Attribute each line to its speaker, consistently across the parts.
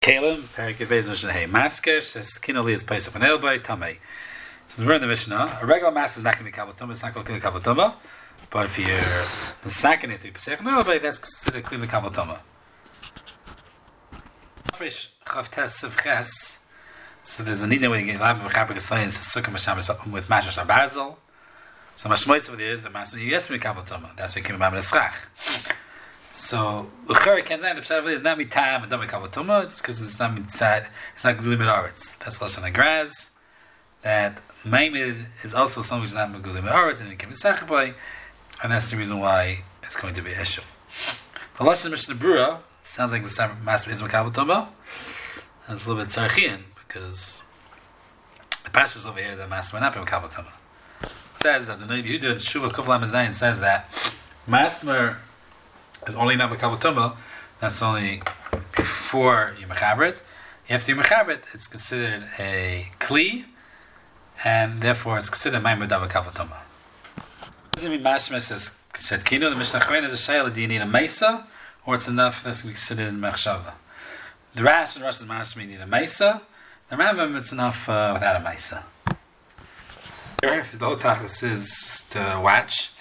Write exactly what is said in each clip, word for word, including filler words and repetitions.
Speaker 1: Kalim, Perikid Beis Mishnah Hey Masker says Kinoli is place of an elbow Tamei. Since we're in the Mishnah, a regular mass is not going to be Kabbalah Tumah, it's not going to be Kabbalah Tumah. But if you're the second it to be Pesach an elbow, that's considered clean the Kabbalah Tumah. Fresh Chavtes of Ches. So there's a need where you get lab of Chabak Science Sukkah Masham with Mashas Barzel. So Mashmois over there is the master yes me Kabbalah Tumah. That's why it came about Eschach. So Uchari Kenzan the Pshat is not mitam and don't Kabbalah Tumah. It's because it's not mitzad. It's not Gulim Aretz. That's Lashon Agraz. That Maimid is also something which is not Gulim Aretz and it can be Sachboy, and that's the reason why it's going to be issue. The Lashon Mishnah Brura sounds like Master is Kabbalah Tumah. And it's a little bit tzarchian because the pastors over here the Master might not be Kabbalah Tumah. Says that the Nabi Yehuda Shuvah Kufla Mazayin says that Masmer is only not Kabbalah Tumah. That's only before you mechaber it. After you mechaber it, it's considered a kli, and therefore it's considered Maimud of a Kabbalah Tumah. Doesn't mean Mashma says said Kino. The Mishnah Chrein is a shayla. Do you need a mesa, or it's enough that's going to be considered in mechshava? The Rash and Rosh Mashma need a mesa. The Rambam it's enough uh, without a mesa. If the whole tachlis is to watch.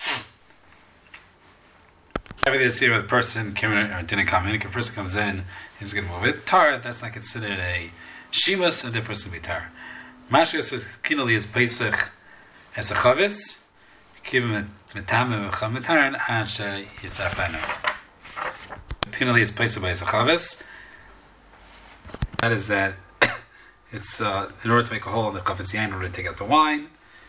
Speaker 1: Everything is here with a person came in or didn't come in. If a person comes in, he's going to move it. Tar, that's not considered a shimas, and therefore it's going to be tar. Mashka says, Kinali is Pesach as a chavis. Kivim metamim v'chametaran anshe yitzar fenu. Kinali is Pesach as a chavis. That is that it's uh, in order to make a hole in the chavis yain, in order to take out the wine.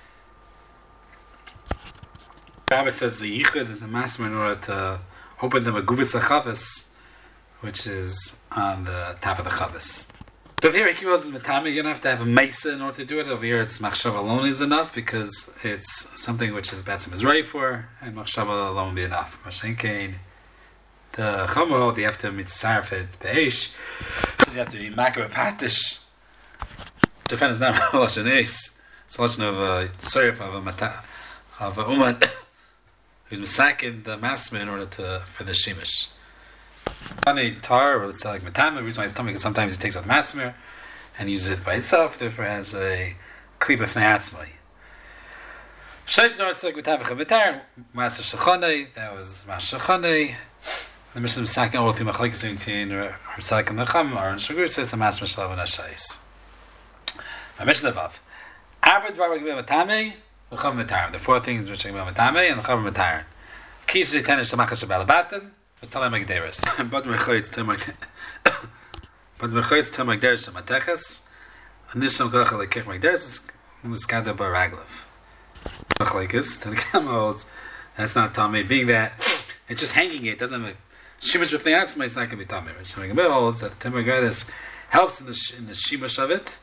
Speaker 1: Rabbi says the yichud and the masmer in order to open the megubis chavis, which is on the top of the chavis. So if here Ikivos is metame, you don't have to have a mesa in order to do it. Over here, it's machshava alone is enough because it's something which is Batsim is ready for, and machshava alone will be enough. Mashenkein, the chamo, you have to mitzaref it beish. You have to be makar patish. The fan is not lashon eis. It's a lashon of a sorif of a mata of a umat. He's misakin the masma in order to for the shemish. Funny tar, or it's like matama. The reason why it's tummy because sometimes he takes out the masmer and uses it by itself. Therefore, it has a klipa fneiatzmai. Sheish nor it's like matama chamitar master shachanei. That was master shachanei. The Mishnah misakin all three machlekes between Rasak and the Chum are in sugar says the masmer shalav and hashayis. A Mishnah vav. Arbed dvar gibem matame. The four things which are about Matame and the Chavar Mataran. Kish Zitanish Tamachash Balabatin, the Talam Magderis. But Merchoitz Tamak But Merchoitz Tamak Derish Matechas, and this some Kalach like Kech Magderis was Skada Baraglev. Machlekes, to the Kama holds, that's not Tame, being that it's just hanging it, doesn't have a Shimash with the Atzma, it's not going to be Tame. But Shemagabel holds that the Tamagardis helps in the, in the Shimash of it,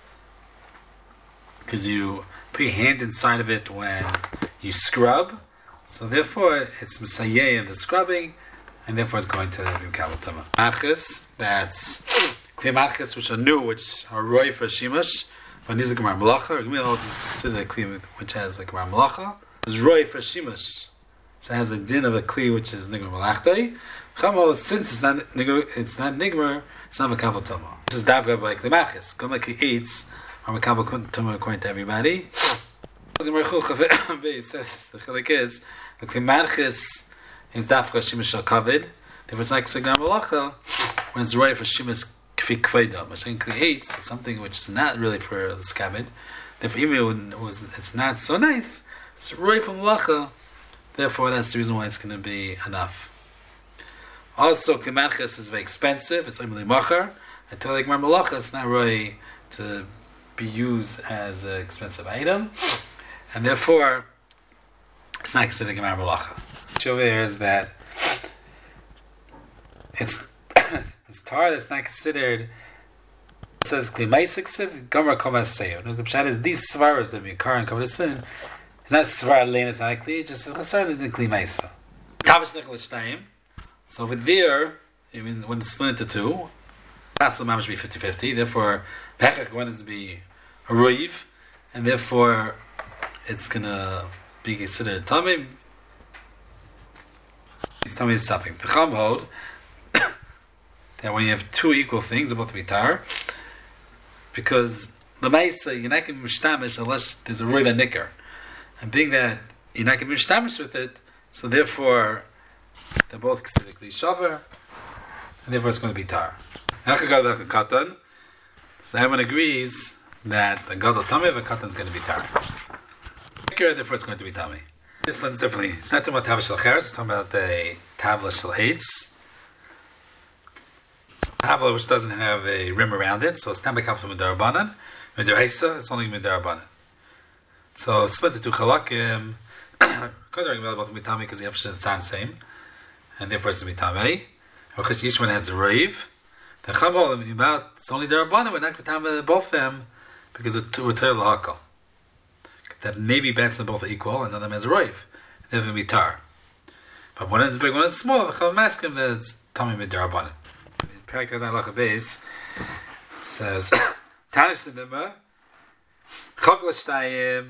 Speaker 1: because you put your hand inside of it when you scrub, so therefore it's Messiah in the scrubbing, and therefore it's going to be Kabbalah Tumah. Machis, that's Kli Machis, which are new, which are Roy for Shimash, but these are Gemara Malacha, or Gemara holds it's a Kli which has like Gemara Malacha. This is Roy for Shimash, so it has a din of a Kli which is Nigma Malachtoi. Chamo, since it's not it's not Nigma, it's not a Kabbalah Tumah. This is Davga by Kli Machis, Come like he eats. I'm a Kabbalah Tumah according to everybody. The Merchul says the chilek is the Klimarchis is dafka shimash al kavod. If it's like Segam Malacha, when it's right for shimash kfi kveda, which includes something which is not really for the skavod. Therefore, even when it was, it's not so nice. It's right for Malacha. Therefore, that's the reason why it's going to be enough. Also, Klimarchis is very expensive. It's only machar. Until like Malacha, it's not really to be used as an expensive item, and therefore it's not considered Gemara Malacha. Which over there is that it's it's tar that's not considered. It says Klimaisiksiv Gomer Komas Seyo. The pshat is these svaras that be car and covered soon. It's not svar lane. It's not clear. Just as concerned in Klimaisa. Tavish Nechel So over there, I mean, when it's split into two, that's will manage to be fifty-fifty. Therefore, Pechach wants to be a Ruiv, and therefore it's gonna be considered Tamim. It's Tamim is something. The Chum hold that when you have two equal things, they're both be tar. Because the Maisa, you're not going to be mishtamish unless there's a roiva nicker. And being that you're not going to be mishtamish with it, so therefore they're both considerably shaver, and therefore it's going to be tar. So everyone agrees that the gadol tamei of a katan is going to be tar. Therefore it's going to be tamei. This lens differently. It's not talking about tavla shel cheres, it's talking about a tavla shel eitz. Tavla which doesn't have a rim around it, so it's not become midarabanan. Midaraisa, it's only midarabanan. So split the two chalakim. Considering about mitami because you have the same, and therefore it's to be tamei. Because each one has a rave. The chavol about it's only darabanan. We're not going to both of them because we're tar lahakal. That maybe bets them both are equal, and another has a rave. They're going to be tar. But one is big, one is small. The chavol asks him that it's tamei midarabanan. Perak Tazan Halacha Beis says Tanish Nima Chavla Shtayim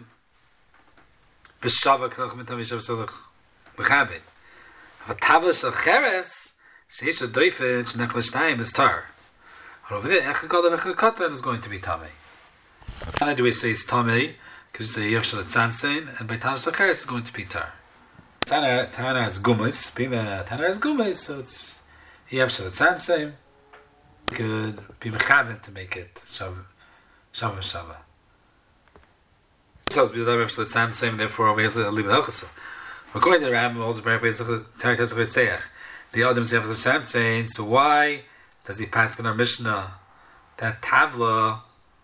Speaker 1: B'Shava K'Nach Mitam Yishav Sodach B'Chabit But Tavla Shel Cheres Sheish a Doifin Shnechla Shtayim is tar. But over there Echa Gadol Echa Katan is going to be Tamei. How do we say it's Tamei? Because you say Yev Shel Tzamsein, and by Tavla Shel Cheres is going to be tar. Tana Tana has Gumis, being that Tana has Gumis, so it's Yev Shel Tzamsein. Could be mechaven to make it shava shava shava. So it's be the Yev Shel Tzamsein, therefore over here it's a little bit hilchasa. According to the Rambam, also very basic Tarek Tezach Ritzeach. The Adam's Yev Shel Tzamsein. So why does he pass in our Mishnah that Tavla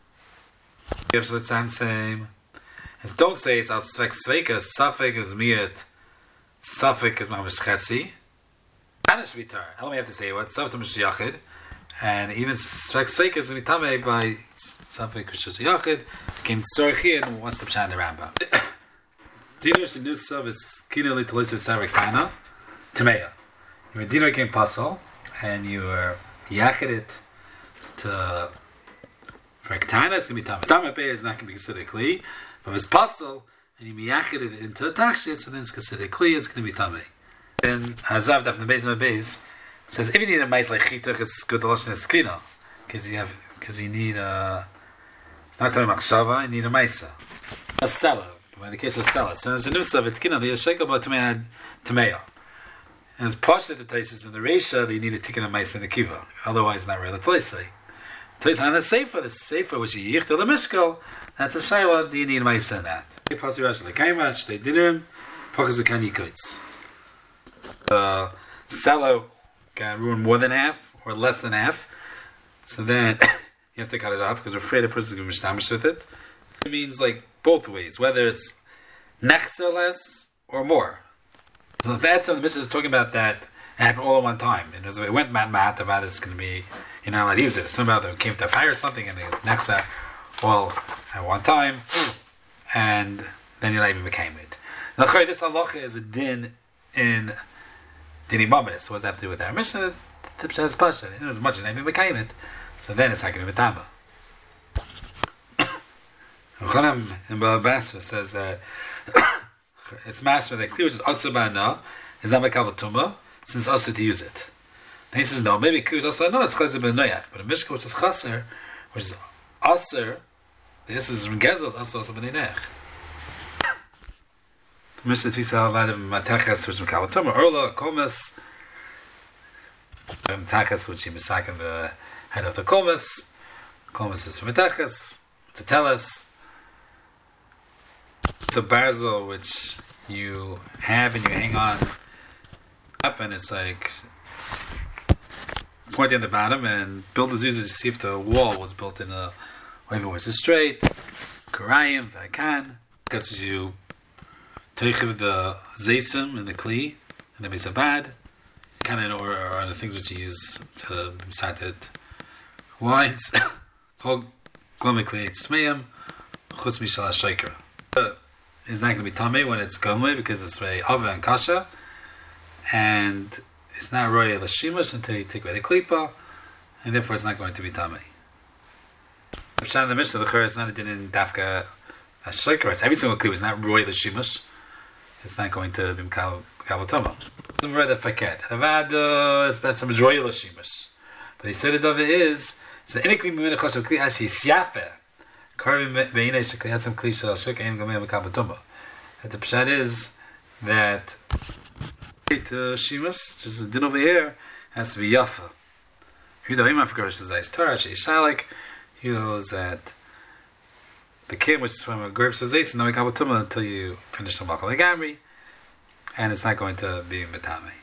Speaker 1: Yev Shel Tzamsein? And don't say it's al svek sveika. Safek is miyat. Safek is mamash chetzi. Anish vitar. How do we have to say what? Safek mish yachid. And even svek sveika is mitame by Safek Rishus Yachid came Tzorchi and wants to pshat the Rambam. Dino shenusav is kinoli to list with Sarakana Tameya. If a dino came puzzle and you were yachid it to for Ketana, it's going to be Tamei. Tamei Pei is not going to be considered Kli, but if it's puzzle and you yachid it into a Takshit, so then it's considered Kli, it's going to be Tamei. Then Hazav Daf Nebeis Nebeis says if you need a mice like Chituch, it's good to listen to Skrina because you have because you need a it's not talking about Machshava, you need a Maisa. A seller. In the case of a seller, so there's a new stuff, it's Kina, the Yasheka about Tameya. And it's partially the Taisis in the Reisha that you need a tikkun of Maisa in the Kiva. Otherwise, not really Tlaisai. Tlaisai on the Sefer, the Sefer which you yichtel the Mishkal, that's a Shaila, do you need Maisa in that? Pasi Rashi Lekaimash, they did him, Pachazukan Yikuts. The seller got ruined more than half, or less than half, so then you have to cut it off because we're afraid a person is going to be mishtamish with it. It means like both ways, whether it's next or less or more. So the bad side of the Mishnah is talking about that it happened all at one time. And as it went mat mat about it's going to be you're not allowed to use it. It's talking about they came to a fire or something and it's next all at one time, and then you're not even became it. Now this halacha is a din in dini mamadis. So what does that have to do with our Mishnah? The Pshat is pasha. As much as they even became it, so then it's not going to be tama. Chanan in Balabasa says that it's mashma that clear which is asubana is not mekabel tuma since it's also to use it. Then he says no, maybe clear is also no, it's chaser ben noyach, but a mishka which is chaser, which is aser, this is rengezel is also also ben noyach. The mishka tvisa a lot of mateches which is mekabel tuma, orla kolmes, mateches which he misak in the head of the kolmes, kolmes is for mateches to tell us. It's a barzel which you have and you hang on up, and it's like pointing at the bottom. And builders use it to see if the wall was built in a whether it was straight, karayim, vakan. Because you teichiv the zaysim and the kli and the mesabad, kind of or, or the things which you use to sated lines. Kol glomikli it's tmeim chutz mishal shaykra. It's not going to be tamei when it's gomei because it's very ava and kasha, and it's not roya l'shimush until you take away the klipa, and therefore it's not going to be tamei. The pshat in the Mishnah, the chur is not a din in dafka ashayker. It's every single klipa is not roya l'shimush. It's not going to be kabel tama. It's rather faket. Avada, it's better some roya l'shimush. But he said it over is so inikli mimina choshev kli ashi siape. Karvim beina shekli hatzam kli shel shuk ein gomei mekabatuma. And the pshat is that to shimus, just the din over here, has to be yafa. He knows that the kim, which is from a grip says no until you finish the malchal gamri, and it's not going to be metame.